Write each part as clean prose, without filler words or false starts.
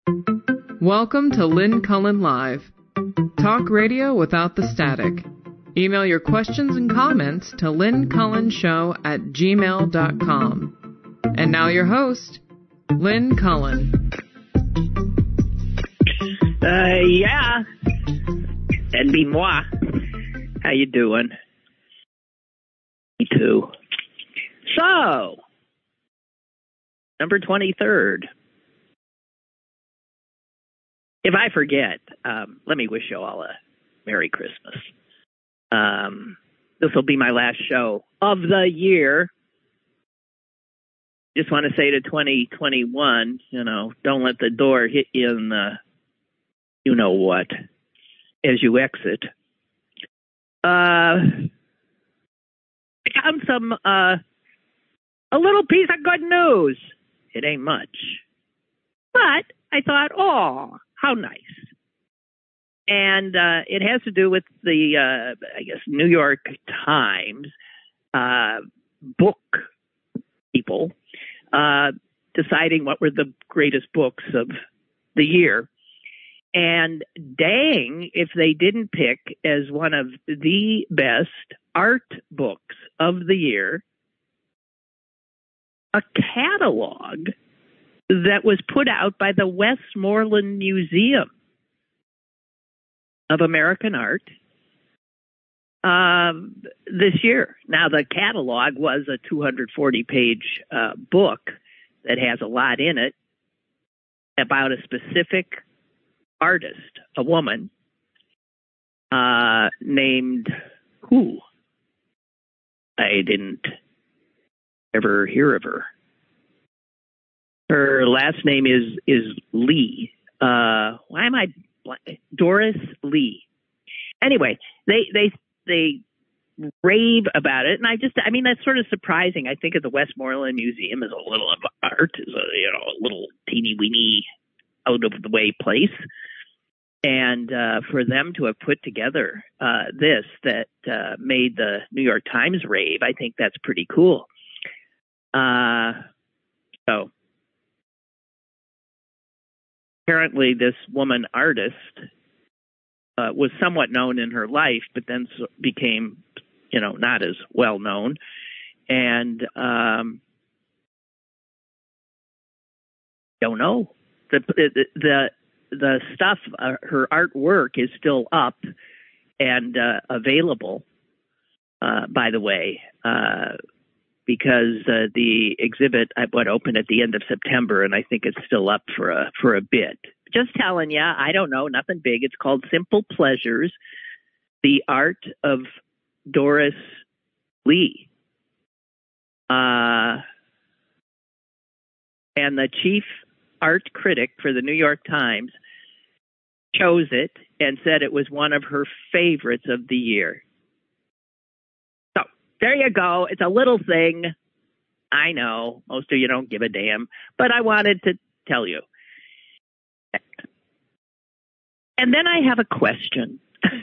Welcome to Lynn Cullen Live. Talk radio without the static. Email your questions and comments to lynncullenshow@gmail.com. And now your host, Lynn Cullen. Yeah. And be moi. How you doing? Me too. So, number 23rd. If I forget, let me wish you all a Merry Christmas. This will be my last show of the year. Just want to say to 2021, don't let the door hit you in the you-know-what as you exit. I found a little piece of good news. It ain't much. But I thought, oh, how nice. And it has to do with the, New York Times book people deciding what were the greatest books of the year. And dang, if they didn't pick as one of the best art books of the year, a catalog that was put out by the Westmoreland Museum of American Art this year. Now, the catalog was a 240-page book that has a lot in it about a specific artist, a woman named who? I didn't ever hear of her. Her last name is Lee. Why am I Doris Lee? Anyway, they rave about it, and that's sort of surprising. I think of the Westmoreland Museum as a little of art, as a little teeny weeny out of the way place, and for them to have put together this that made the New York Times rave, I think that's pretty cool. So. Apparently, this woman artist was somewhat known in her life, but then became, not as well known. And don't know. The stuff, her artwork is still up and available. By the way. Because the exhibit opened at the end of September, and I think it's still up for a bit. Just telling you, I don't know, nothing big. It's called Simple Pleasures: The Art of Doris Lee. And the chief art critic for the New York Times chose it and said it was one of her favorites of the year. There you go. It's a little thing. I know most of you don't give a damn, but I wanted to tell you. And then I have a question.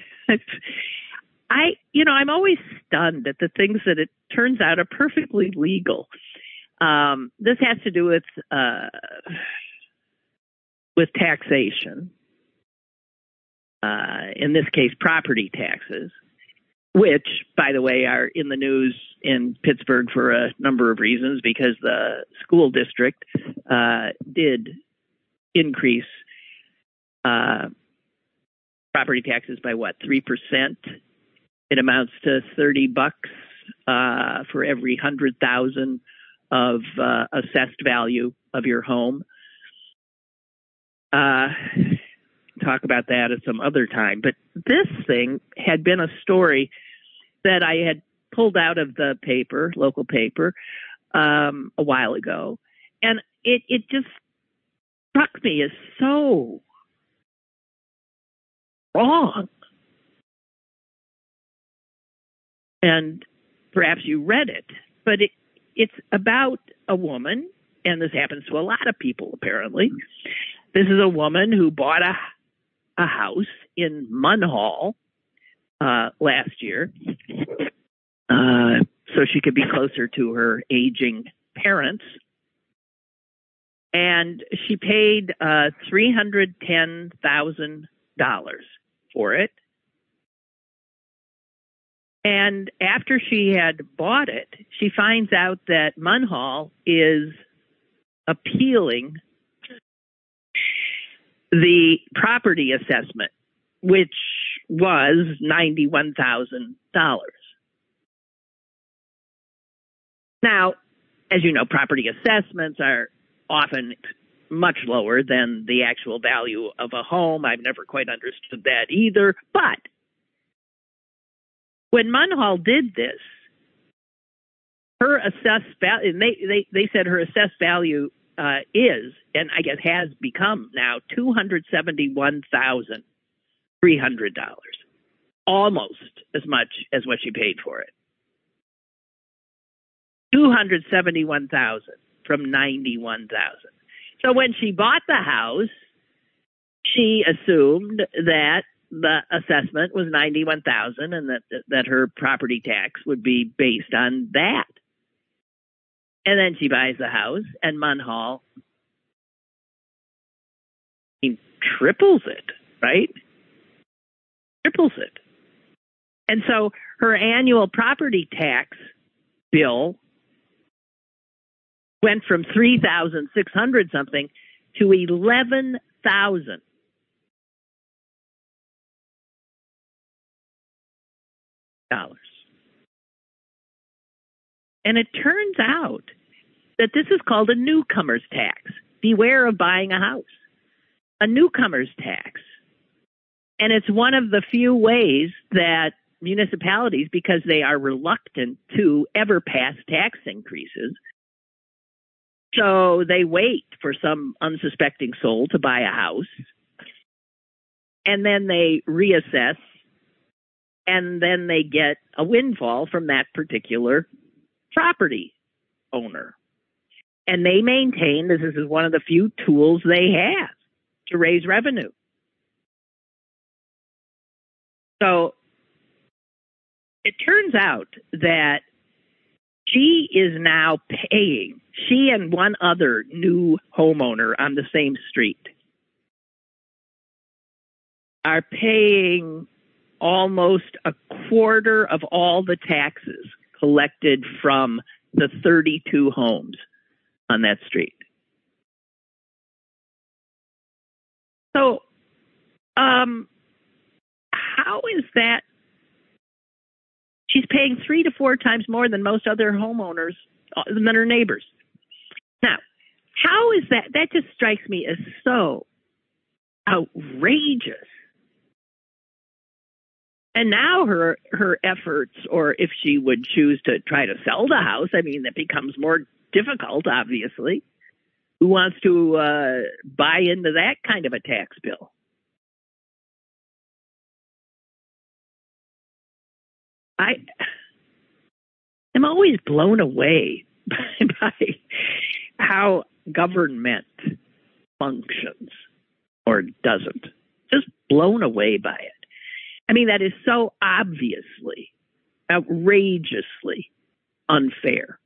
I'm always stunned at the things that it turns out are perfectly legal. This has to do with taxation. In this case, property taxes, which, by the way, are in the news in Pittsburgh for a number of reasons, because the school district did increase property taxes by 3%. It amounts to $30 for every 100,000 of assessed value of your home. Talk about that at some other time. But this thing had been a story that I had pulled out of the paper, local paper, a while ago. And it just struck me as so wrong. And perhaps you read it, but it's about a woman, and this happens to a lot of people, apparently. This is a woman who bought a house in Munhall last year so she could be closer to her aging parents. And she paid $310,000 for it. And after she had bought it, she finds out that Munhall is appealing the property assessment, which was $91,000. Now, as you know, property assessments are often much lower than the actual value of a home. I've never quite understood that either. But when Munhall did this, her assessed value, and they said her assessed value is, and I guess has become now, $271,300, almost as much as what she paid for it. $271,000 from $91,000. So when she bought the house, she assumed that the assessment was $91,000 and that her property tax would be based on that. And then she buys the house, and Munhall triples it, right? Triples it. And so her annual property tax bill went from $3,600 something to $11,000. And it turns out that this is called a newcomer's tax. Beware of buying a house. A newcomer's tax. And it's one of the few ways that municipalities, because they are reluctant to ever pass tax increases, so they wait for some unsuspecting soul to buy a house, and then they reassess, and then they get a windfall from that particular property owner. And they maintain this is one of the few tools they have to raise revenue. So it turns out that she is now paying, she and one other new homeowner on the same street are paying almost a quarter of all the taxes collected from the 32 homes on that street. So, how is that? She's paying 3 to 4 times more than most other homeowners, than her neighbors. Now, how is that? That just strikes me as so outrageous. And now her efforts, or if she would choose to try to sell the house, I mean, that becomes more difficult, obviously. Who wants to buy into that kind of a tax bill? I'm always blown away by how government functions or doesn't. Just blown away by it. I mean, that is so obviously, outrageously unfair.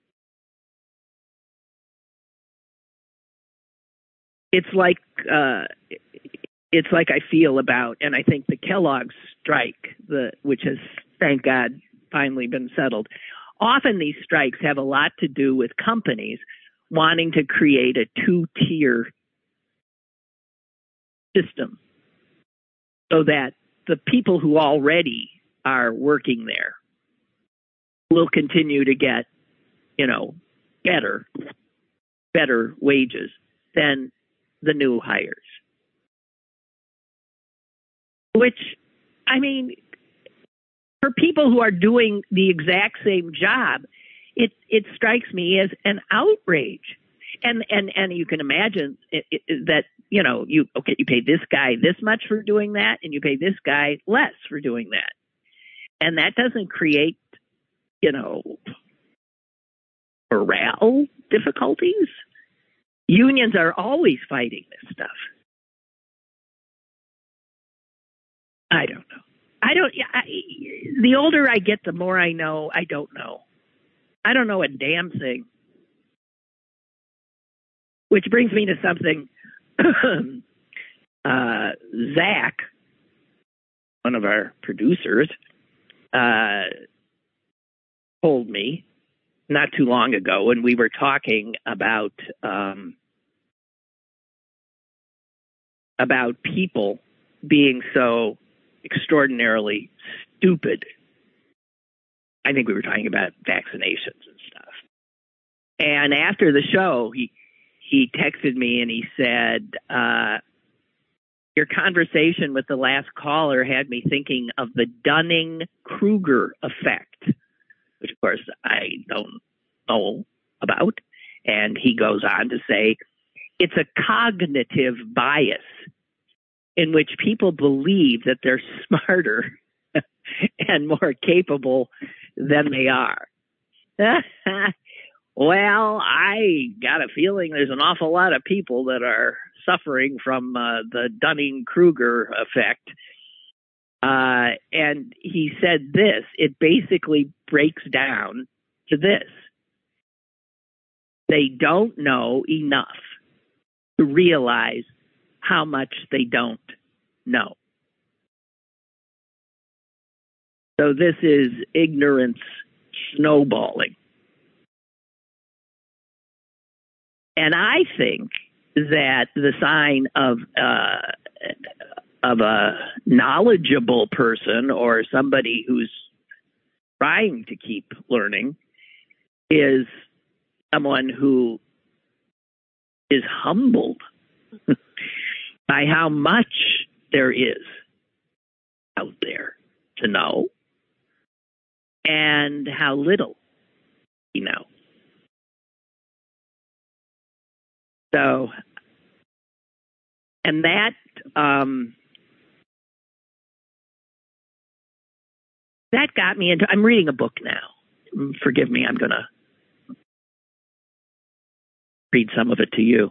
It's like I feel about, and I think the Kellogg strike, which has, thank God, finally been settled. Often these strikes have a lot to do with companies wanting to create a 2-tier system so that the people who already are working there will continue to get, better wages than the new hires. Which, I mean, for people who are doing the exact same job, it strikes me as an outrage. And you can imagine that, you pay this guy this much for doing that, and you pay this guy less for doing that. And that doesn't create, morale difficulties. Unions are always fighting this stuff. I don't know. The older I get, the more I know I don't know. I don't know a damn thing. Which brings me to something Zach, one of our producers, told me not too long ago when we were talking about people being so extraordinarily stupid. I think we were talking about vaccinations and stuff. And after the show, he texted me and he said, your conversation with the last caller had me thinking of the Dunning-Kruger effect, which of course I don't know about. And he goes on to say, it's a cognitive bias in which people believe that they're smarter and more capable than they are. Well, I got a feeling there's an awful lot of people that are suffering from the Dunning-Kruger effect. And he said this, it basically breaks down to this. They don't know enough to realize how much they don't know. So this is ignorance snowballing. And I think that the sign of a knowledgeable person or somebody who's trying to keep learning is someone who is humbled by how much there is out there to know and how little you know. So, and that got me into, I'm reading a book now. Forgive me, I'm going to read some of it to you.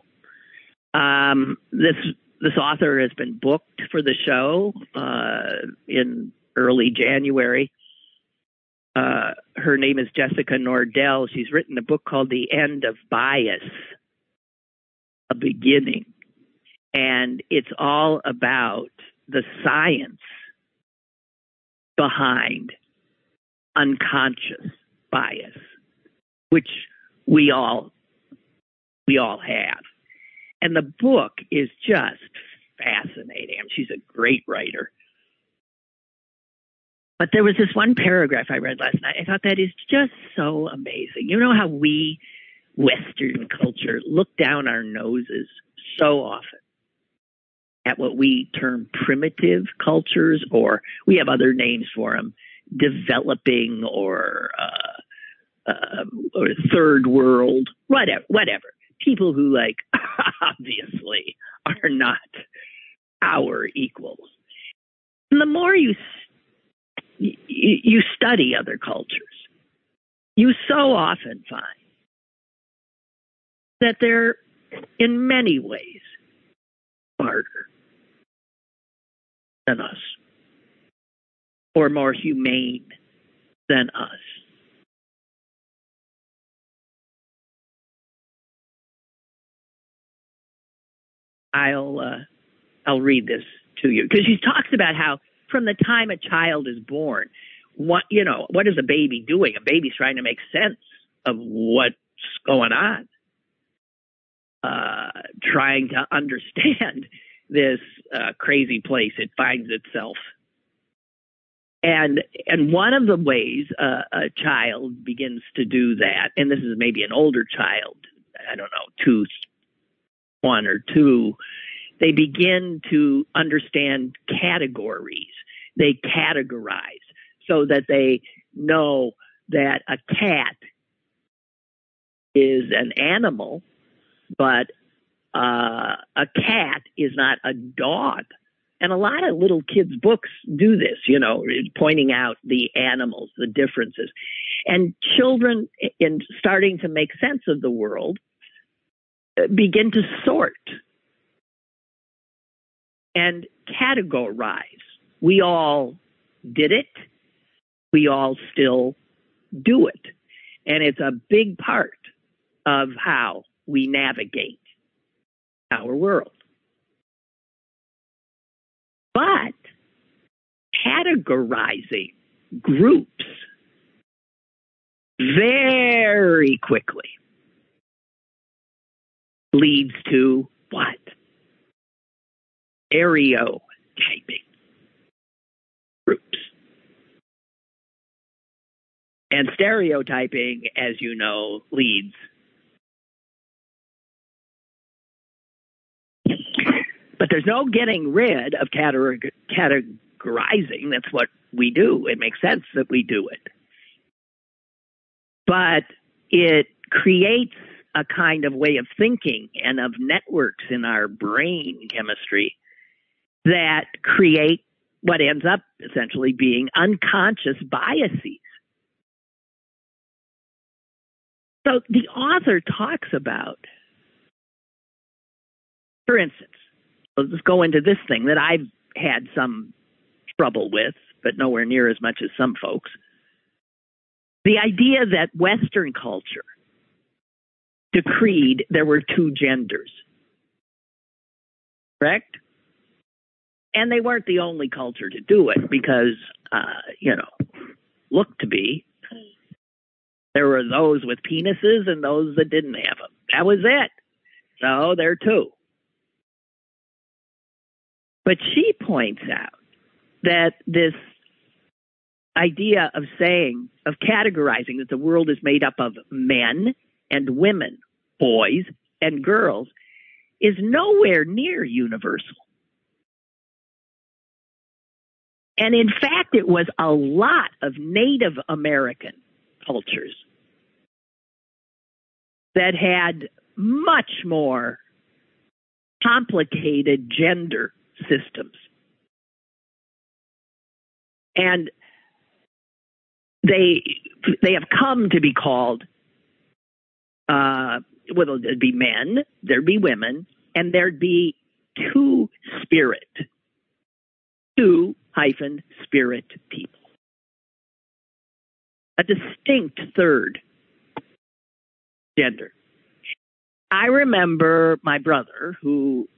This author has been booked for the show in early January. Her name is Jessica Nordell. She's written a book called The End of Bias, A Beginning. And it's all about the science behind unconscious bias, which we all have. And the book is just fascinating. I mean, she's a great writer. But there was this one paragraph I read last night. I thought that is just so amazing. You know how we, Western culture, look down our noses so often at what we term primitive cultures, or we have other names for them, developing or third world, whatever. People who, like, obviously are not our equals. And the more you study other cultures, you so often find that they're in many ways smarter than us or more humane than us. I'll read this to you because she talks about how from the time a child is born, what is a baby doing? A baby's trying to make sense of what's going on, trying to understand this crazy place it finds itself. And one of the ways a child begins to do that, and this is maybe an older child, I don't know, 1 or 2, they begin to understand categories. They categorize so that they know that a cat is an animal, but a cat is not a dog. And a lot of little kids' books do this, pointing out the animals, the differences. And children, in starting to make sense of the world, begin to sort and categorize. We all did it. We all still do it. And it's a big part of how we navigate our world. But categorizing groups very quickly leads to what? Stereotyping groups. And stereotyping, as you know, leads. But there's no getting rid of categorizing. That's what we do. It makes sense that we do it. But it creates a kind of way of thinking and of networks in our brain chemistry that create what ends up essentially being unconscious biases. So the author talks about, for instance, let's go into this thing that I've had some trouble with, but nowhere near as much as some folks. The idea that Western culture decreed there were two genders. Correct? And they weren't the only culture to do it because, looked to be. There were those with penises and those that didn't have them. That was it. So there are two. But she points out that this idea of categorizing that the world is made up of men and women, boys and girls, is nowhere near universal. And in fact, it was a lot of Native American cultures that had much more complicated gender systems. And they have come to be called, there'd be men, there'd be women, and there'd be two-spirit people. A distinct third gender. I remember my brother who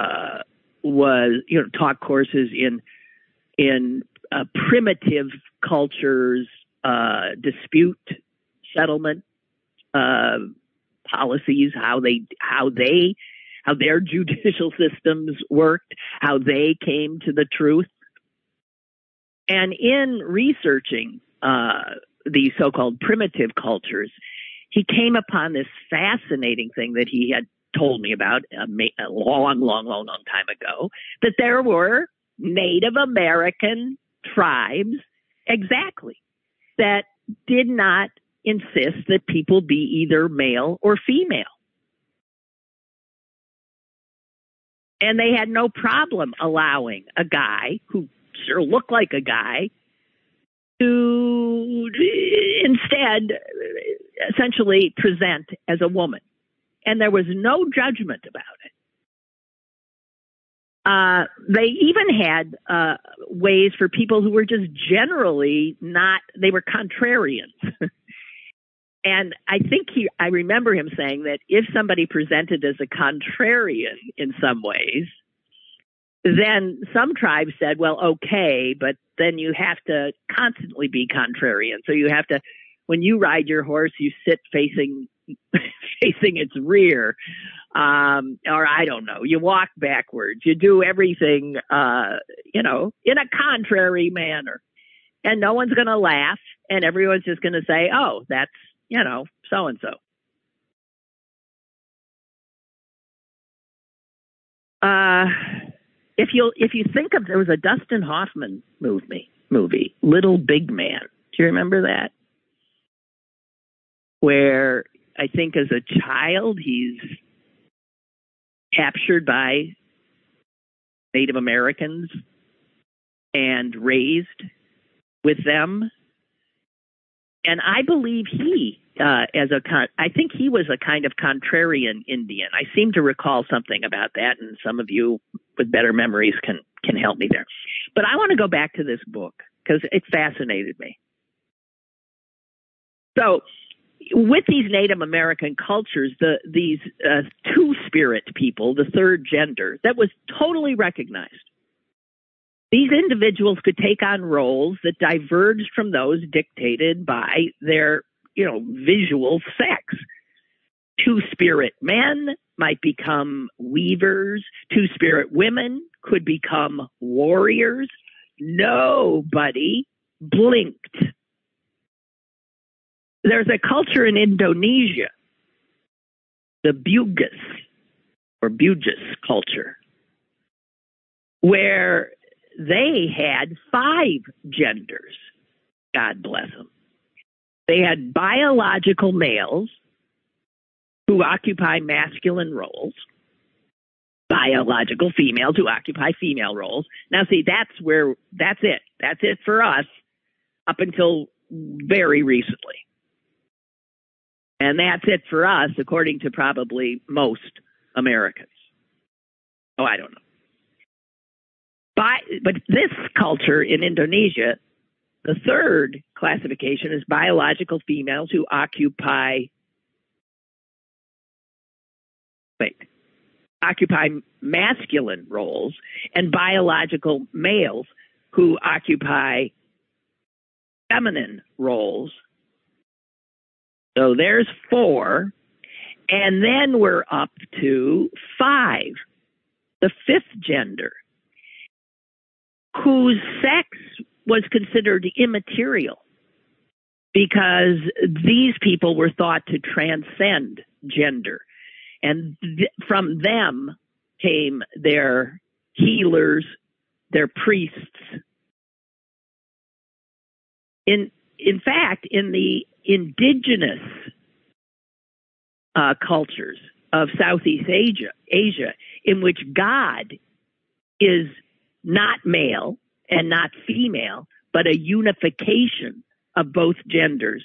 taught courses in primitive cultures, dispute settlement policies, how their judicial systems worked, how they came to the truth. And in researching these so-called primitive cultures, he came upon this fascinating thing that he had told me about a long time ago, that there were Native American tribes, exactly, that did not insist that people be either male or female. And they had no problem allowing a guy who sure looked like a guy to instead essentially present as a woman. And there was no judgment about it. They even had ways for people who were just generally they were contrarians. And I think I remember him saying that if somebody presented as a contrarian in some ways, then some tribes said, well, okay, but then you have to constantly be contrarian. So you have to, when you ride your horse, you sit facing its rear, or I don't know, you walk backwards, you do everything, in a contrary manner, and no one's going to laugh, and everyone's just going to say, oh, that's, so-and-so. If you think of, there was a Dustin Hoffman movie, Little Big Man. Do you remember that? Where I think as a child he's captured by Native Americans and raised with them. And I believe I think he was a kind of contrarian Indian. I seem to recall something about that, and some of you with better memories can help me there. But I want to go back to this book because it fascinated me. So with these Native American cultures, these two-spirit people, the third gender, that was totally recognized. These individuals could take on roles that diverged from those dictated by their, visual sex. Two-spirit men might become weavers. Two-spirit women could become warriors. Nobody blinked. There's a culture in Indonesia, the Bugis or Bugis culture, where they had 5 genders. God bless them. They had biological males who occupy masculine roles, biological females who occupy female roles. Now, see, that's it. That's it for us up until very recently. And that's it for us, according to probably most Americans. Oh, I don't know. But this culture in Indonesia, the third classification is biological females who occupy masculine roles, and biological males who occupy feminine roles. So there's 4. And then we're up to 5, the 5th gender, whose sex was considered immaterial because these people were thought to transcend gender. And from them came their healers, their priests. In fact, in the indigenous cultures of Southeast Asia, in which God is not male and not female, but a unification of both genders,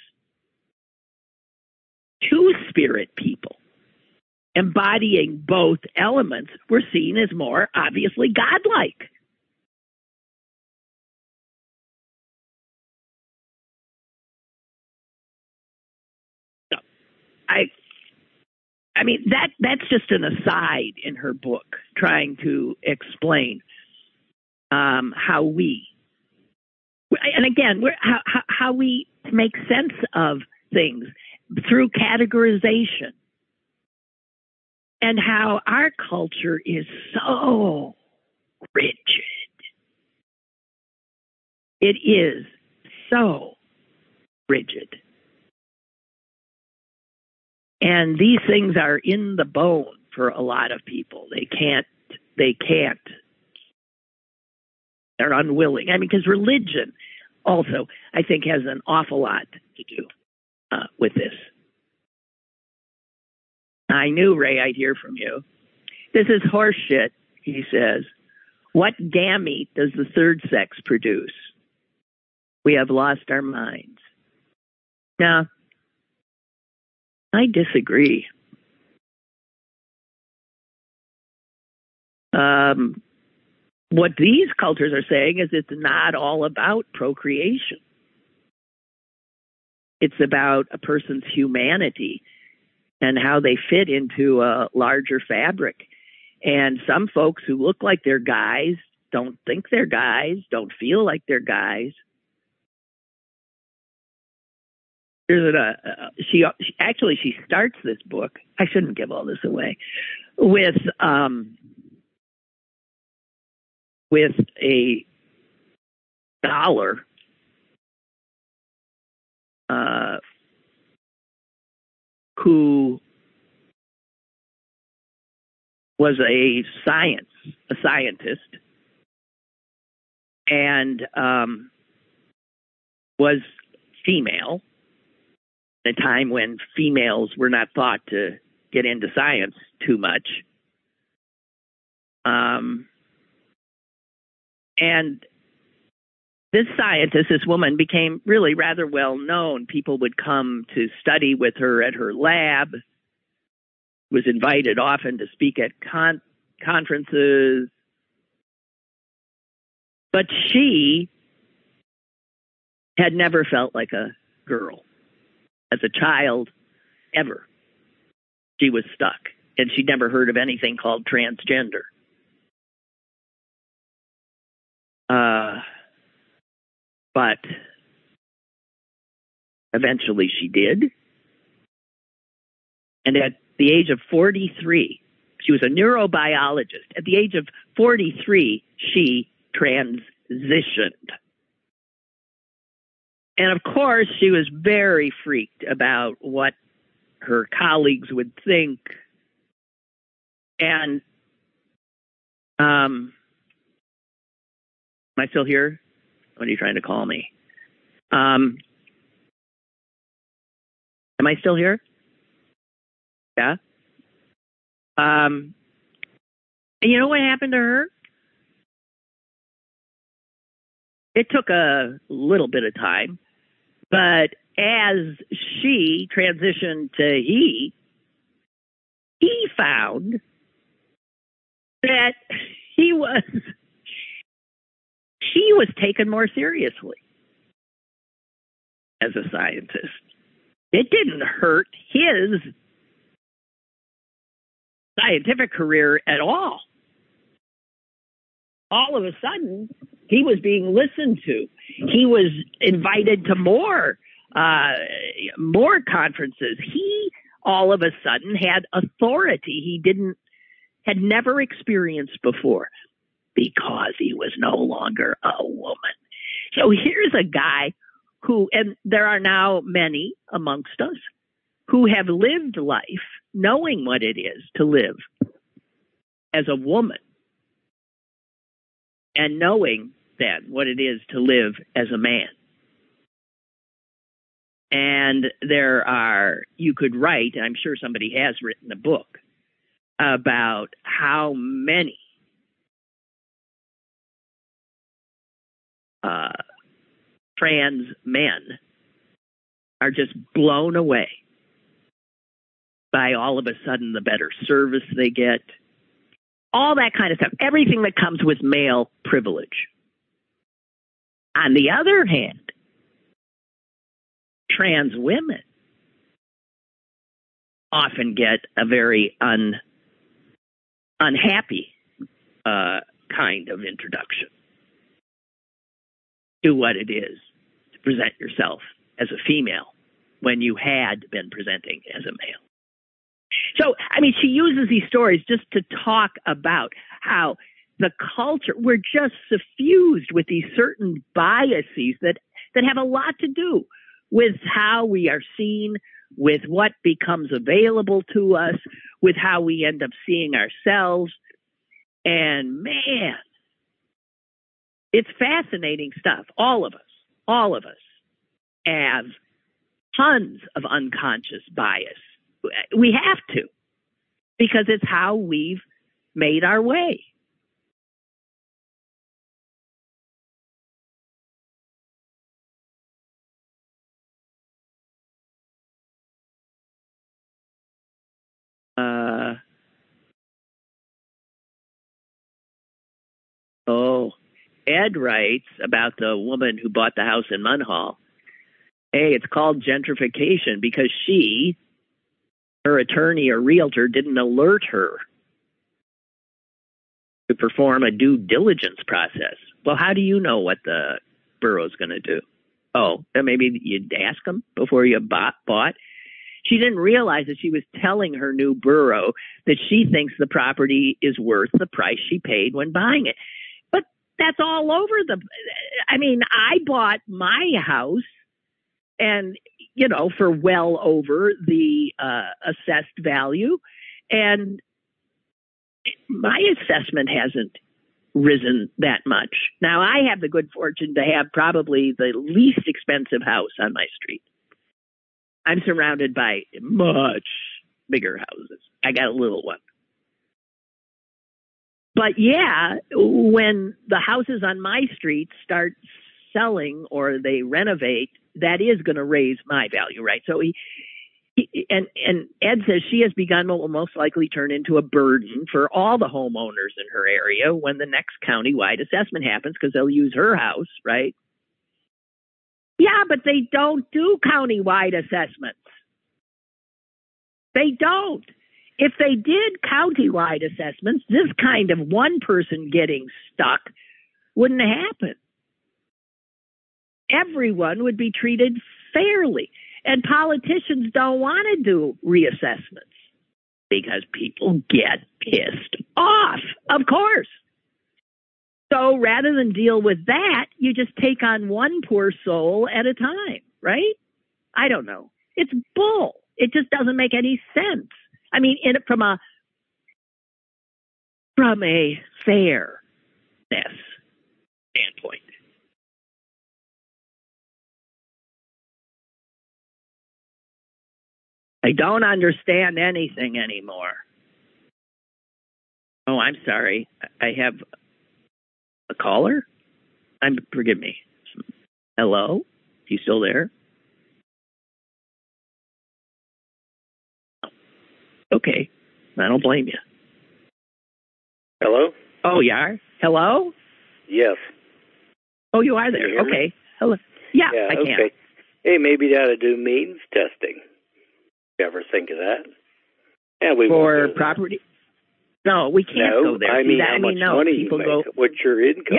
two-spirit people embodying both elements were seen as more obviously godlike. So, I mean, that's just an aside in her book, trying to explain how we make sense of things through categorization, and how our culture is so rigid. It is so rigid. And these things are in the bone for a lot of people. They can't, they're unwilling. I mean, because religion also, I think, has an awful lot to do with this. I knew, Ray, I'd hear from you. This is horseshit, he says. What gamete does the third sex produce? We have lost our minds. Now, I disagree. What these cultures are saying is it's not all about procreation. It's about a person's humanity and how they fit into a larger fabric. And some folks who look like they're guys don't think they're guys, don't feel like they're guys. She starts this book. I shouldn't give all this away with a scholar who was a scientist, and was female at a time when females were not thought to get into science too much. And this scientist, this woman, became really rather well known. People would come to study with her at her lab, was invited often to speak at conferences. But she had never felt like a girl. as a child ever. She was stuck, and she'd never heard of anything called transgender. But eventually she did. And at the age of 43, she was a neurobiologist. At the age of 43, she transitioned. And of course, she was very freaked about what her colleagues would think. And, am I still here? What are you trying to call me? Am I still here? Yeah. And you know what happened to her? It took a little bit of time, but as she transitioned to he found that she was taken more seriously as a scientist. It didn't hurt his scientific career at all. All of a sudden, he was being listened to. He was invited to more conferences. He all of a sudden had authority he had never experienced before because he was no longer a woman. So here's a guy who, and there are now many amongst us, who have lived life knowing what it is to live as a woman and knowing then what it is to live as a man. And you could write, and I'm sure somebody has written a book about how many trans men are just blown away by all of a sudden the better service they get, all that kind of stuff, everything that comes with male privilege. On the other hand, trans women often get a very unhappy kind of introduction to what it is to present yourself as a female when you had been presenting as a male. So, I mean, she uses these stories just to talk about how the culture, we're just suffused with these certain biases that have a lot to do with how we are seen, with what becomes available to us, with how we end up seeing ourselves. And man, it's fascinating stuff. All of us have tons of unconscious bias. We have to, because it's how we've made our way. Ed writes about the woman who bought the house in Munhall. Hey, it's called gentrification because her attorney or realtor didn't alert her to perform a due diligence process. Well, how do you know what the borough's going to do? Oh, then maybe you'd ask them before you bought. She didn't realize that she was telling her new borough that she thinks the property is worth the price she paid when buying it. But that's all over I bought my house and, for well over the assessed value. And my assessment hasn't risen that much. Now, I have the good fortune to have probably the least expensive house on my street. I'm surrounded by much bigger houses. I got a little one. But yeah, when the houses on my street start selling or they renovate, that is going to raise my value, right? So and Ed says she has begun what will most likely turn into a burden for all the homeowners in her area when the next countywide assessment happens, because they'll use her house, right, Yeah, but they don't do countywide assessments. They don't. If they did countywide assessments, this kind of one person getting stuck wouldn't happen. Everyone would be treated fairly. And politicians don't want to do reassessments because people get pissed off, of course. So rather than deal with that, you just take on one poor soul at a time, right? I don't know. It's bull. It just doesn't make any sense. I mean, from a fairness standpoint. I don't understand anything anymore. Oh, I'm sorry. I have a caller? Forgive me. Hello? You still there? Okay. I don't blame you. Hello? Oh, you are? Hello? Yes. Oh, you are there. Okay. Hello. Yeah, I can. Okay. Hey, maybe they ought to do means testing. You ever think of that? Yeah, we for property. No, we can't go there. I mean, how much money you make, what's your income?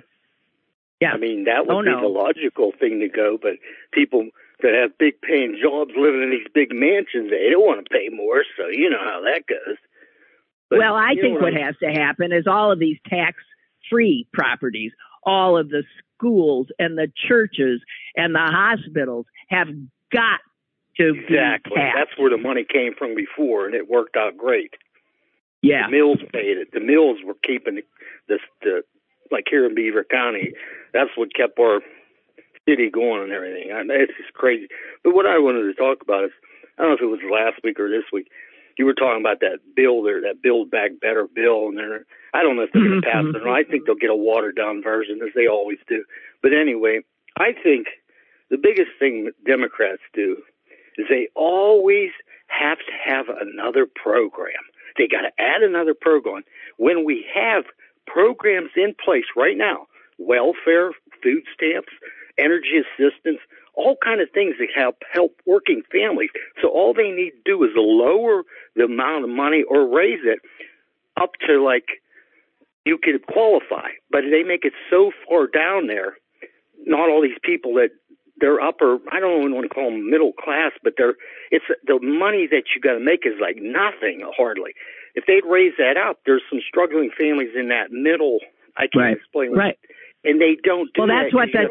Yeah. I mean, that would be the logical thing to go, but people that have big paying jobs living in these big mansions, they don't want to pay more, so you know how that goes. But, well, I think what has to happen is all of these tax-free properties, all of the schools and the churches and the hospitals have got to be taxed. That's where the money came from before, and it worked out great. Yeah. The mills paid it. The mills were keeping the like here in Beaver County, that's what kept our city going and everything. It's just crazy. But what I wanted to talk about is, I don't know if it was last week or this week, you were talking about that bill there, that Build Back Better bill, and I don't know if they're going to pass it or not. I think they'll get a watered-down version, as they always do. But anyway, I think the biggest thing that Democrats do is they always have to have another program. They got to add another program. When we have programs in place right now, welfare, food stamps, energy assistance, all kind of things that help working families. So all they need to do is lower the amount of money or raise it up to like you could qualify. But they make it so far down there, not all these people that they're upper, I don't even want to call them middle class, but it's the money that you got to make is like nothing hardly. If they'd raise that up, there's some struggling families in that middle. I can't explain. Right. And they don't do that. Well, that's what the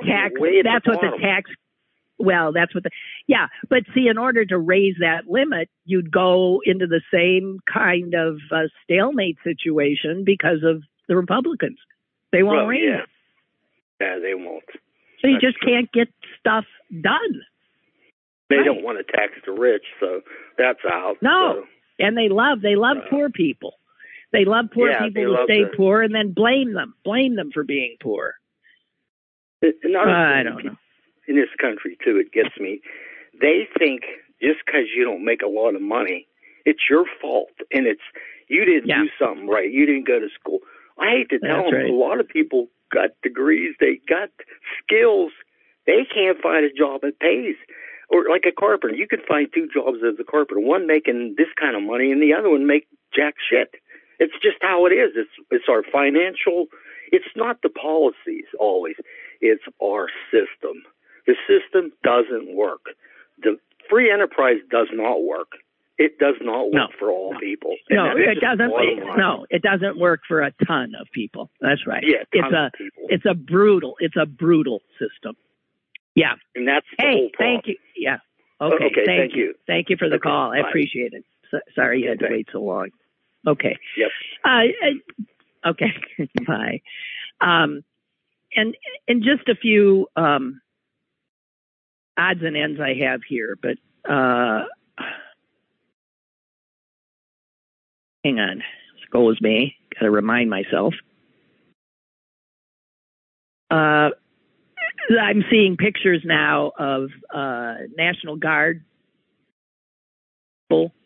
tax. Well, that's what but see, in order to raise that limit, you'd go into the same kind of stalemate situation because of the Republicans. They won't raise it. Yeah, they won't. So you just can't get stuff done. They don't want to tax the rich, so that's out. No, and they love poor people. They love poor people to stay poor and then blame them for being poor. I don't know. In this country, too, it gets me. They think just because you don't make a lot of money, it's your fault, and you didn't do something right. You didn't go to school. I hate to tell them, a lot of people got degrees, they got skills. They can't find a job that pays. Or like a carpenter, you could find two jobs as a carpenter, one making this kind of money and the other one make jack shit. It's just how it is. It's our financial. It's not the policies always. It's our system. The system doesn't work. The free enterprise does not work. It does not work for all people. No, it doesn't. No, it doesn't work for a ton of people. That's right. Yeah, it's a brutal system. Yeah. And that's the whole problem. Thank you. Yeah. Okay. Thank you. Thank you for the call. I appreciate it. Sorry you had to wait so long. Okay. Yep. Okay. Bye. And just a few odds and ends I have here, but hang on. Excuse me. Got to remind myself. I'm seeing pictures now of National Guard people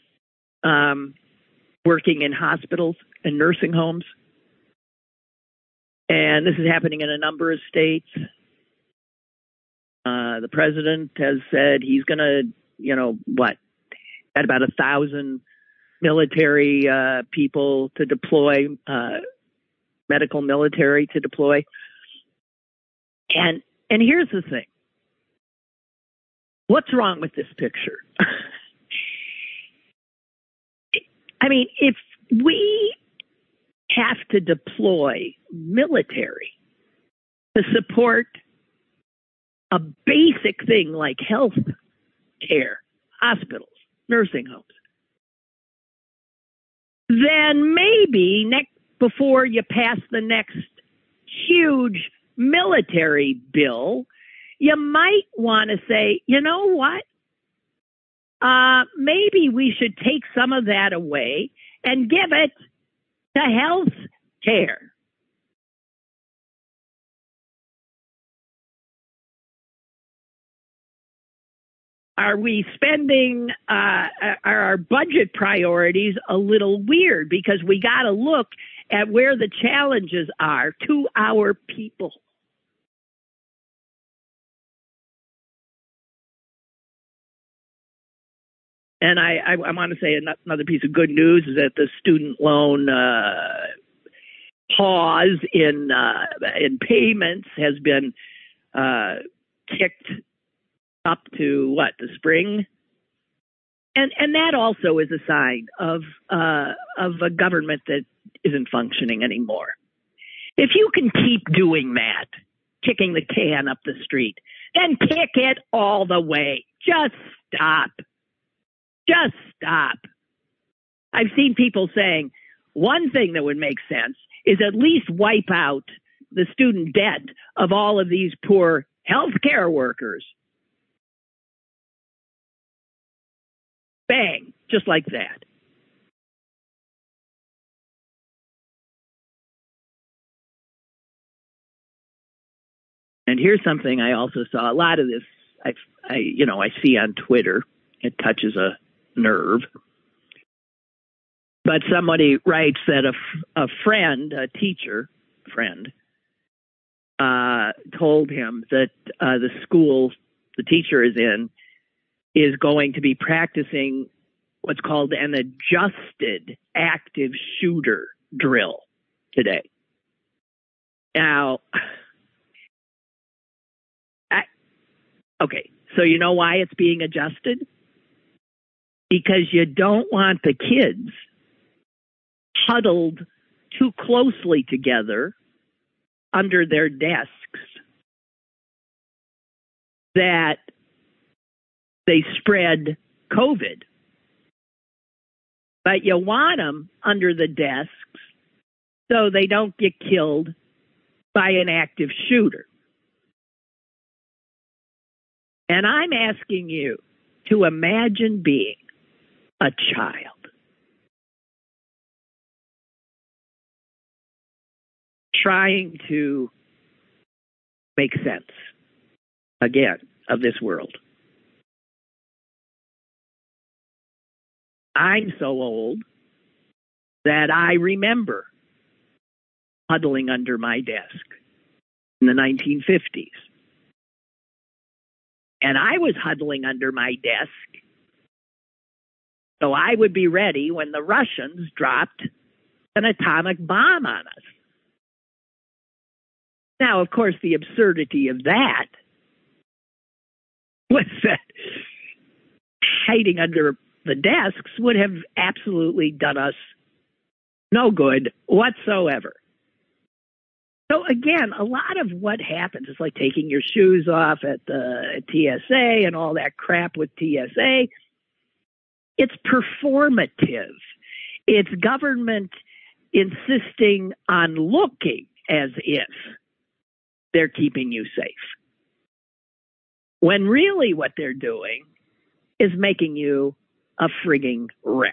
working in hospitals and nursing homes. And this is happening in a number of states. The president has said he's going to, got about 1,000 military people to deploy, medical military to deploy. And here's the thing. What's wrong with this picture? I mean, if we have to deploy military to support a basic thing like health care, hospitals, nursing homes, then maybe before you pass the next huge military bill, you might want to say, you know what? Maybe we should take some of that away and give it to health care. Are we spending our budget priorities a little weird? Because we got to look at where the challenges are to our people. And I want to say another piece of good news is that the student loan pause in payments has been kicked up to the spring, and that also is a sign of a government that isn't functioning anymore. If you can keep doing that, kicking the can up the street, then kick it all the way. Just stop. Just stop. I've seen people saying one thing that would make sense is at least wipe out the student debt of all of these poor healthcare workers. Bang, just like that. And here's something I also saw. A lot of this I see on Twitter. It touches a nerve. But somebody writes that a friend, a teacher friend, told him that the school the teacher is in is going to be practicing what's called an adjusted active shooter drill today. Now, okay, so you know why it's being adjusted? Because you don't want the kids huddled too closely together under their desks that they spread COVID. But you want them under the desks so they don't get killed by an active shooter. And I'm asking you to imagine being a child. Trying to make sense, again, of this world. I'm so old that I remember huddling under my desk in the 1950s. And I was huddling under my desk so I would be ready when the Russians dropped an atomic bomb on us. Now, of course, the absurdity of that was that hiding under the desks would have absolutely done us no good whatsoever. So again, a lot of what happens is like taking your shoes off at the TSA and all that crap with TSA. It's performative. It's government insisting on looking as if they're keeping you safe, when really what they're doing is making you a frigging wreck.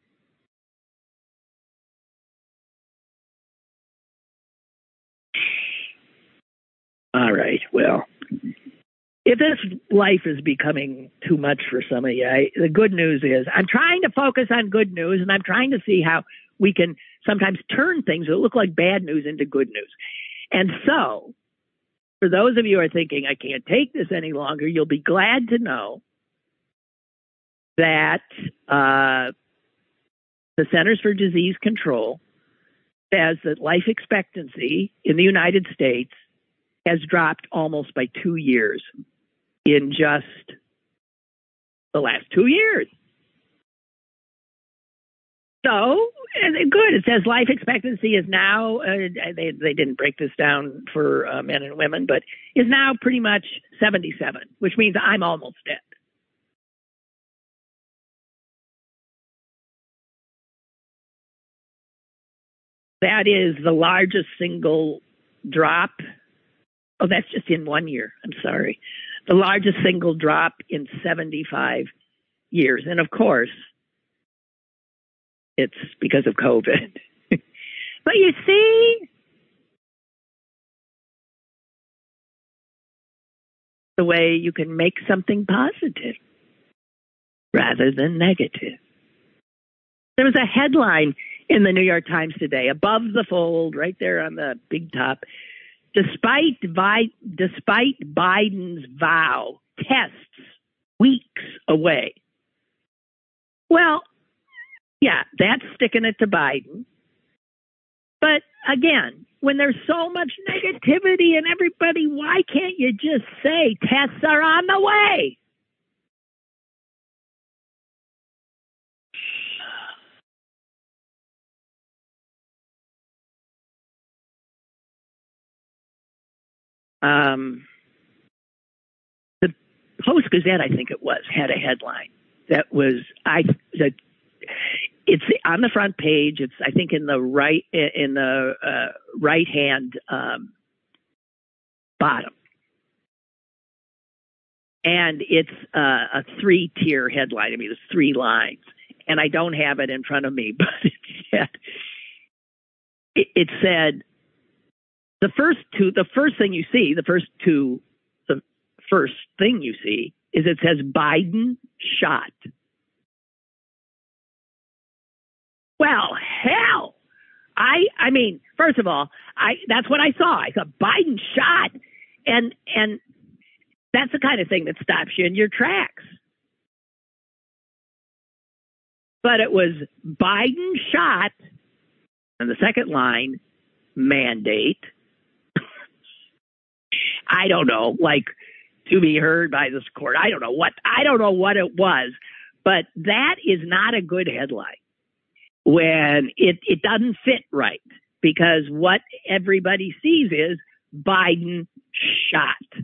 All right, well, if this life is becoming too much for some of you, the good news is I'm trying to focus on good news, and I'm trying to see how we can sometimes turn things that look like bad news into good news. And so, For those of you who are thinking, I can't take this any longer, you'll be glad to know that the Centers for Disease Control says that life expectancy in the United States has dropped almost by 2 years in just the last 2 years. So, good. It says life expectancy is now, they didn't break this down for men and women, but is now pretty much 77, which means I'm almost dead. That is the largest single drop. Oh, that's just in 1 year. I'm sorry. The largest single drop in 75 years. And of course, it's because of COVID. But you see, the way you can make something positive rather than negative. There was a headline in the New York Times today, above the fold, right there on the big top. Despite Biden's vow, tests weeks away. Well, yeah, that's sticking it to Biden. But again, when there's so much negativity and everybody, why can't you just say tests are on the way? The Post-Gazette, I think it was, had a headline that was it's on the front page. It's, I think, in the right hand bottom, and it's a 3-tier headline. I mean, it's 3 lines, and I don't have it in front of me, but it said the first thing you see is it says Biden shot. Well, hell, I mean, first of all, that's what I saw. I saw Biden shot, and that's the kind of thing that stops you in your tracks. But it was Biden shot, and the second line, mandate. I don't know, like, to be heard by this court. I don't know what it was, but that is not a good headline when it doesn't fit right, because what everybody sees is Biden shot.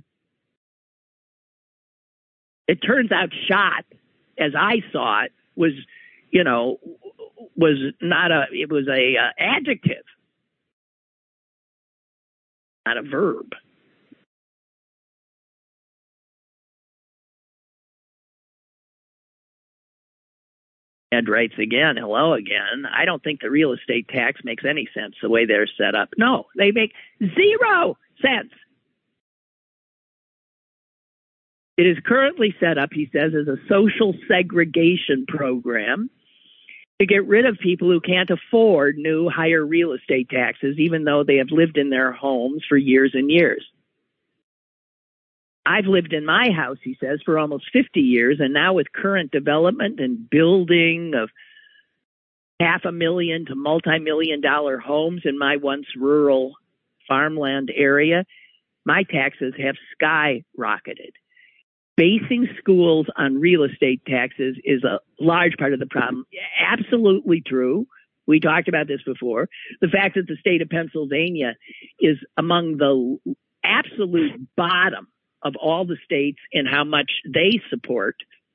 It turns out shot, as I saw it, was not it was a adjective, not a verb. Ed writes again, hello again. I don't think the real estate tax makes any sense the way they're set up. No, they make 0 sense. It is currently set up, he says, as a social segregation program to get rid of people who can't afford new higher real estate taxes, even though they have lived in their homes for years and years. I've lived in my house, he says, for almost 50 years, and now with current development and building of $500,000 to multi-million-dollar homes in my once rural farmland area, my taxes have skyrocketed. Basing schools on real estate taxes is a large part of the problem. Absolutely true. We talked about this before. The fact that the state of Pennsylvania is among the absolute bottom of all the states in how much they support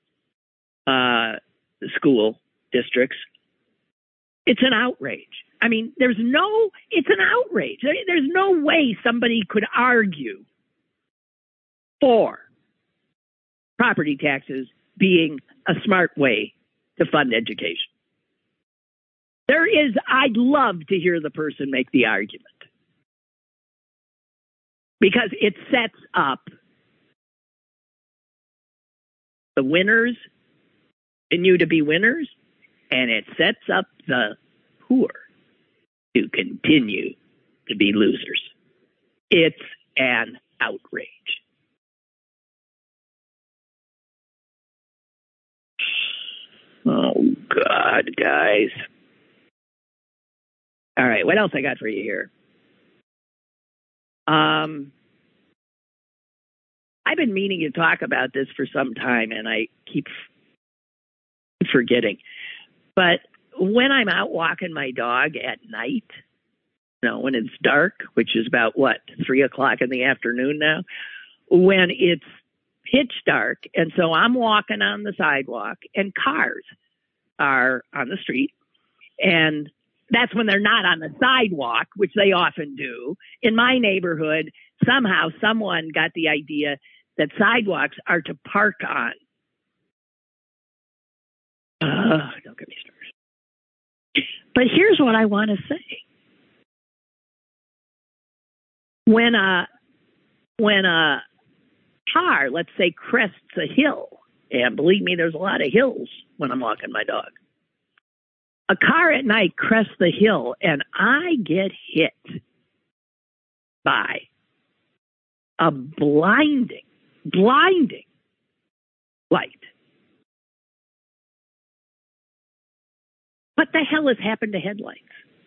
school districts. It's an outrage. I mean, it's an outrage. There's no way somebody could argue for property taxes being a smart way to fund education. I'd love to hear the person make the argument, because it sets up the winners continue to be winners, and it sets up the poor to continue to be losers. It's an outrage. Oh, God, guys. All right, what else I got for you here? I've been meaning to talk about this for some time, and I keep forgetting. But when I'm out walking my dog at night, when it's dark, which is about, 3 o'clock in the afternoon now, when it's pitch dark, and so I'm walking on the sidewalk, and cars are on the street, and that's when they're not on the sidewalk, which they often do. In my neighborhood, somehow someone got the idea that sidewalks are to park on. Don't get me started. But here's what I want to say. When a car, let's say, crests a hill, and believe me, there's a lot of hills when I'm walking my dog. A car at night crests the hill, and I get hit by a blinding light. What the hell has happened to headlights?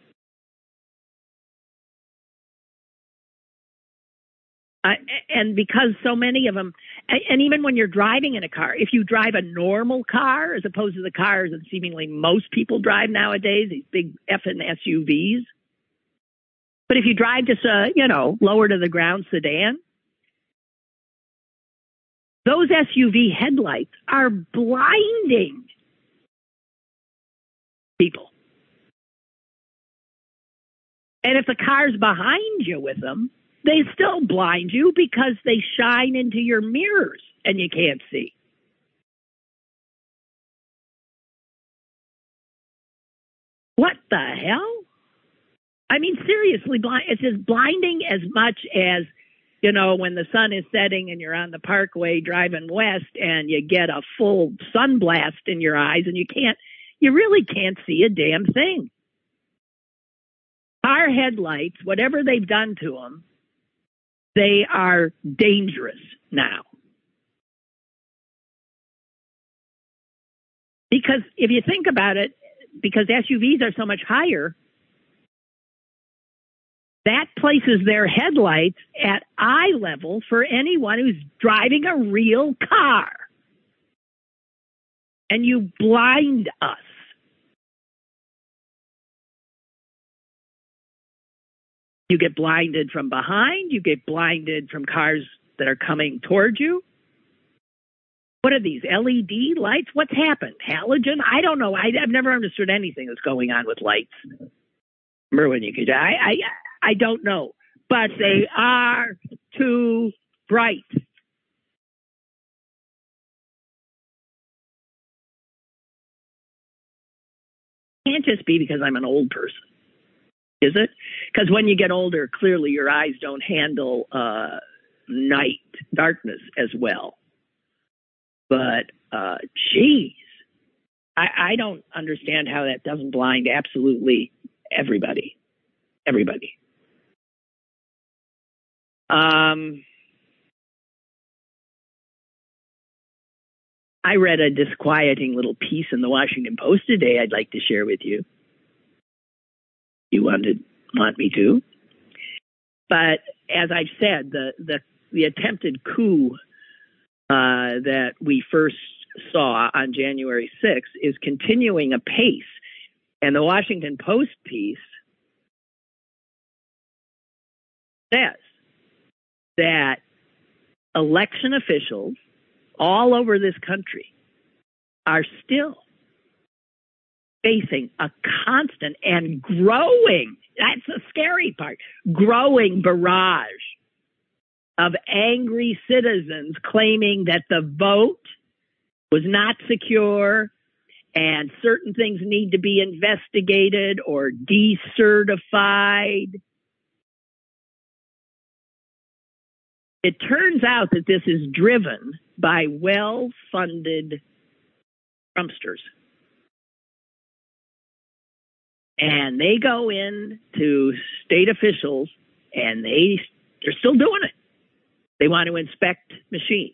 And because so many of them, and even when you're driving in a car, if you drive a normal car as opposed to the cars that seemingly most people drive nowadays, these big effing SUVs. But if you drive just a, lower to the ground sedan, those SUV headlights are blinding people. And if the car's behind you with them, they still blind you because they shine into your mirrors and you can't see. What the hell? I mean, seriously, it's as blinding as much as, when the sun is setting and you're on the parkway driving west and you get a full sun blast in your eyes and you really can't see a damn thing. Car headlights, whatever they've done to them, they are dangerous now. Because if you think about it, because SUVs are so much higher, that places their headlights at eye level for anyone who's driving a real car. And you blind us. You get blinded from behind. You get blinded from cars that are coming towards you. What are these, LED lights? What's happened? Halogen? I don't know. I've never understood anything that's going on with lights. Remember when you could... I don't know. But they are too bright. Can't just be because I'm an old person. Is it? Because when you get older, clearly your eyes don't handle night, darkness as well. But, geez, I don't understand how that doesn't blind absolutely everybody. Everybody. I read a disquieting little piece in the Washington Post today I'd like to share with you. You want me to? But as I've said, the attempted coup that we first saw on January 6th is continuing apace. And the Washington Post piece says that election officials all over this country are still facing a constant and growing, that's the scary part, growing barrage of angry citizens claiming that the vote was not secure and certain things need to be investigated or decertified. It turns out that this is driven by well-funded Trumpsters. And they go in to state officials and they're still doing it. They want to inspect machines.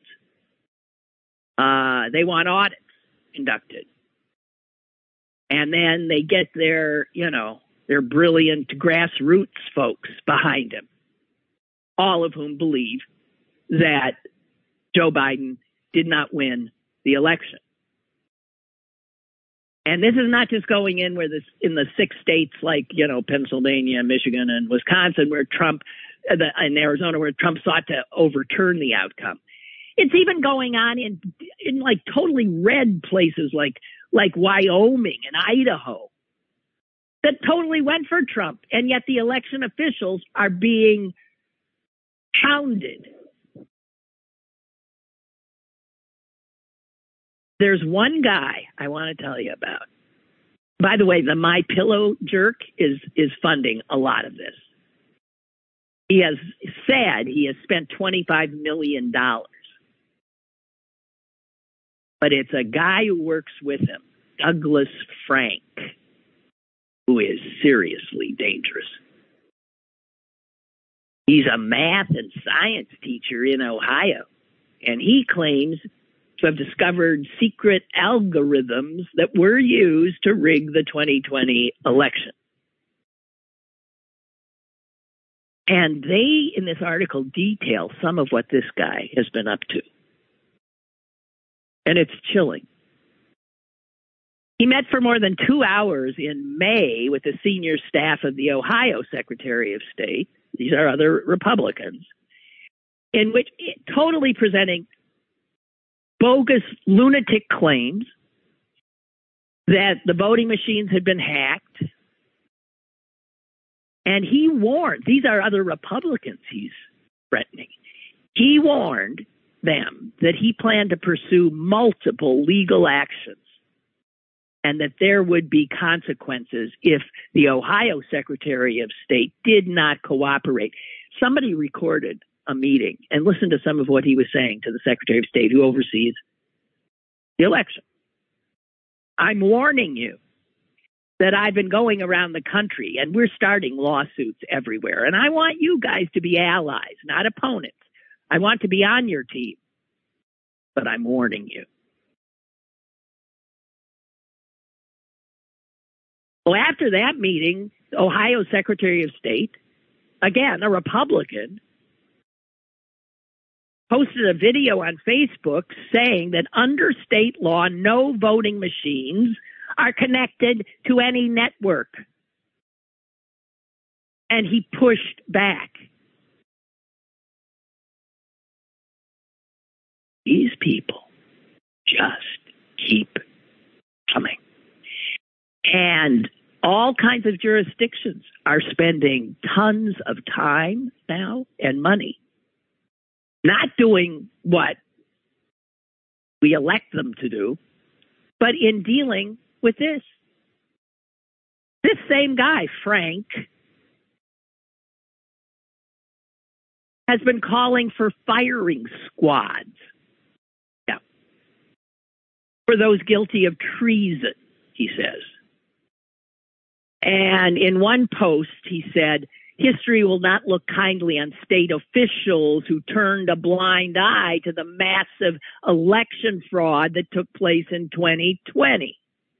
They want audits conducted. And then they get their brilliant grassroots folks behind him, all of whom believe that Joe Biden did not win the election. And this is not just going in in the 6 states like, Pennsylvania, Michigan, and Wisconsin, where Trump, in Arizona, where Trump sought to overturn the outcome. It's even going on in like totally red places like Wyoming and Idaho that totally went for Trump. And yet the election officials are being hounded. There's one guy I want to tell you about. By the way, the My Pillow jerk is funding a lot of this. He has said he has spent $25 million. But it's a guy who works with him, Douglas Frank, who is seriously dangerous. He's a math and science teacher in Ohio, and he claims to have discovered secret algorithms that were used to rig the 2020 election. And they, in this article, detail some of what this guy has been up to. And it's chilling. He met for more than 2 hours in May with the senior staff of the Ohio Secretary of State. These are other Republicans, in which totally presenting bogus lunatic claims that the voting machines had been hacked. And he warned, these are other Republicans he's threatening. He warned them that he planned to pursue multiple legal actions and that there would be consequences if the Ohio Secretary of State did not cooperate. Somebody recorded a meeting and listened to some of what he was saying to the Secretary of State who oversees the election. I'm warning you that I've been going around the country and we're starting lawsuits everywhere. And I want you guys to be allies, not opponents. I want to be on your team, but I'm warning you. Well, after that meeting, Ohio Secretary of State, again, a Republican, posted a video on Facebook saying that under state law, no voting machines are connected to any network. And he pushed back. These people just keep coming. And all kinds of jurisdictions are spending tons of time now and money not doing what we elect them to do, but in dealing with this. This same guy, Frank, has been calling for firing squads. Yeah. For those guilty of treason, he says. And in one post, he said, history will not look kindly on state officials who turned a blind eye to the massive election fraud that took place in 2020.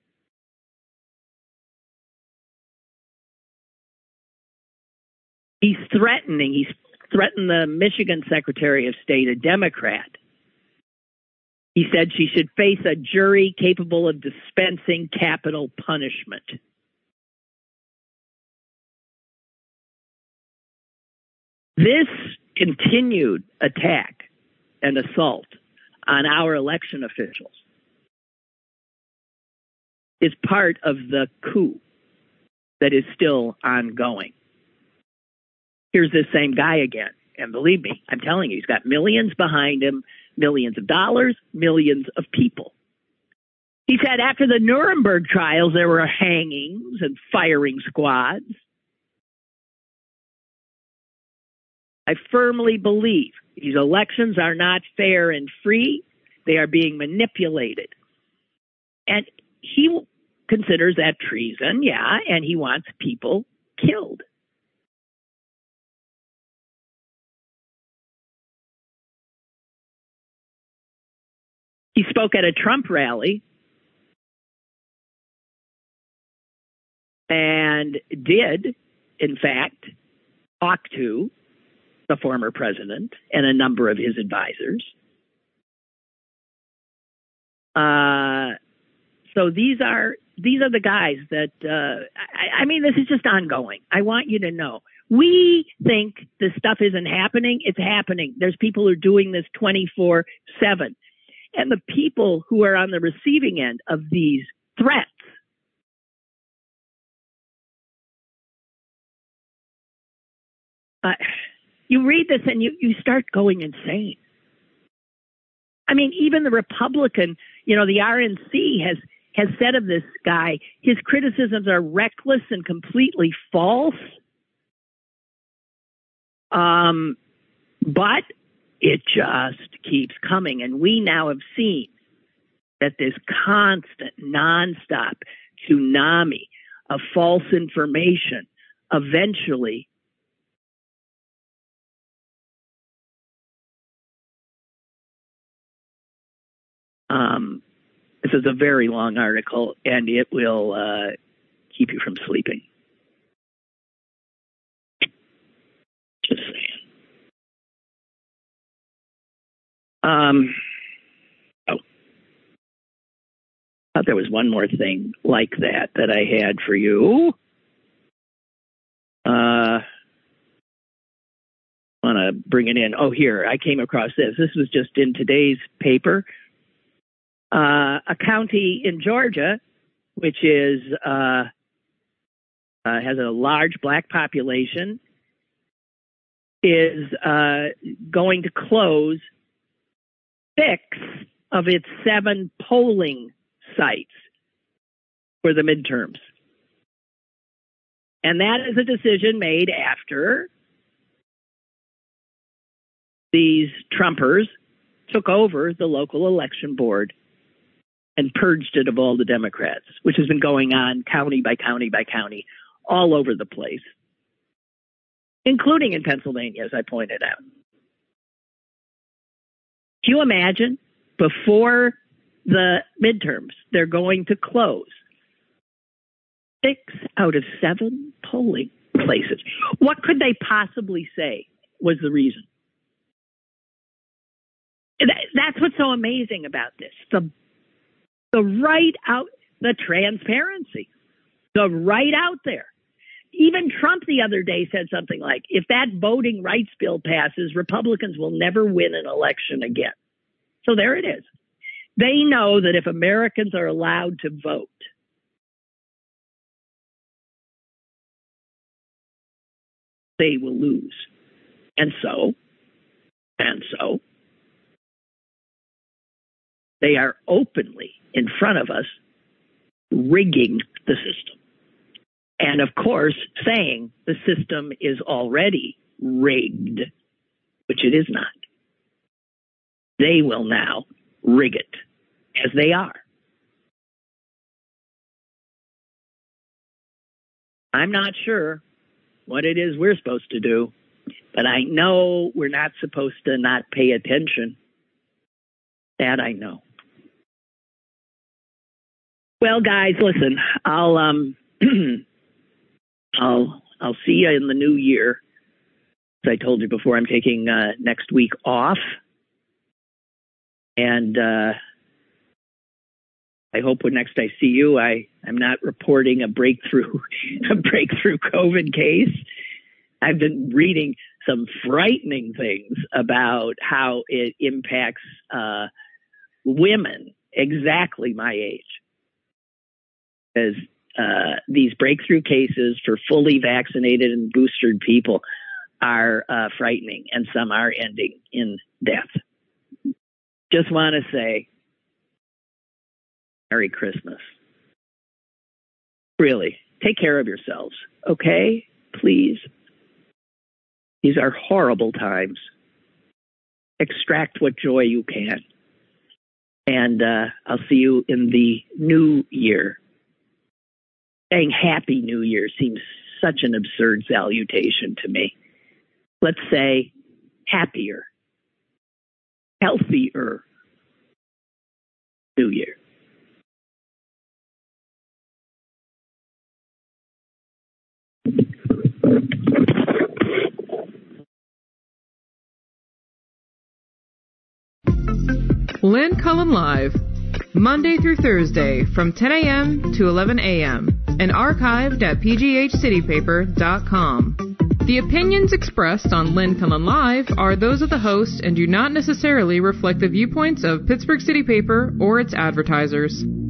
He's threatened the Michigan Secretary of State, a Democrat. He said she should face a jury capable of dispensing capital punishment. This continued attack and assault on our election officials is part of the coup that is still ongoing. Here's this same guy again. And believe me, I'm telling you, he's got millions behind him, millions of dollars, millions of people. He said after the Nuremberg trials, there were hangings and firing squads. I firmly believe these elections are not fair and free. They are being manipulated. And he considers that treason, yeah, and he wants people killed. He spoke at a Trump rally and did, in fact, talk to the former president and a number of his advisors. So these are the guys that, I mean, this is just ongoing. I want you to know. We think this stuff isn't happening. It's happening. There's people who are doing this 24/7. And the people who are on the receiving end of these threats you read this and you start going insane. I mean, even the Republican, the RNC has said of this guy, his criticisms are reckless and completely false. But it just keeps coming. And we now have seen that this constant, nonstop tsunami of false information eventually this is a very long article, and it will keep you from sleeping. Just saying. I thought there was one more thing like that I had for you. Want to bring it in. Oh, here, I came across this. This was just in today's paper. A county in Georgia, which is has a large black population, is going to close 6 of its 7 polling sites for the midterms. And that is a decision made after these Trumpers took over the local election board and purged it of all the Democrats, which has been going on county by county by county all over the place, including in Pennsylvania, as I pointed out. Do you imagine before the midterms, they're going to close 6 out of 7 polling places? What could they possibly say was the reason? That's what's so amazing about this. The right out, the transparency, the right out there. Even Trump the other day said something like, if that voting rights bill passes, Republicans will never win an election again. So there it is. They know that if Americans are allowed to vote, they will lose. And so, they are openly in front of us rigging the system. And of course, saying the system is already rigged, which it is not. They will now rig it, as they are. I'm not sure what it is we're supposed to do, but I know we're not supposed to not pay attention. That I know. Well, guys, listen, I'll see you in the new year. As I told you before, I'm taking next week off. And I hope when next I see you, I'm not reporting a breakthrough COVID case. I've been reading some frightening things about how it impacts women exactly my age. As these breakthrough cases for fully vaccinated and boosted people are frightening, and some are ending in death. Just want to say Merry Christmas. Really, take care of yourselves, okay? Please. These are horrible times. Extract what joy you can. And I'll see you in the new year. Saying Happy New Year seems such an absurd salutation to me. Let's say happier, healthier, New Year. Lynn Cullen Live, Monday through Thursday from 10 a.m. to 11 a.m. and archived at pghcitypaper.com. The opinions expressed on Lynn Cullen Live are those of the host and do not necessarily reflect the viewpoints of Pittsburgh City Paper or its advertisers.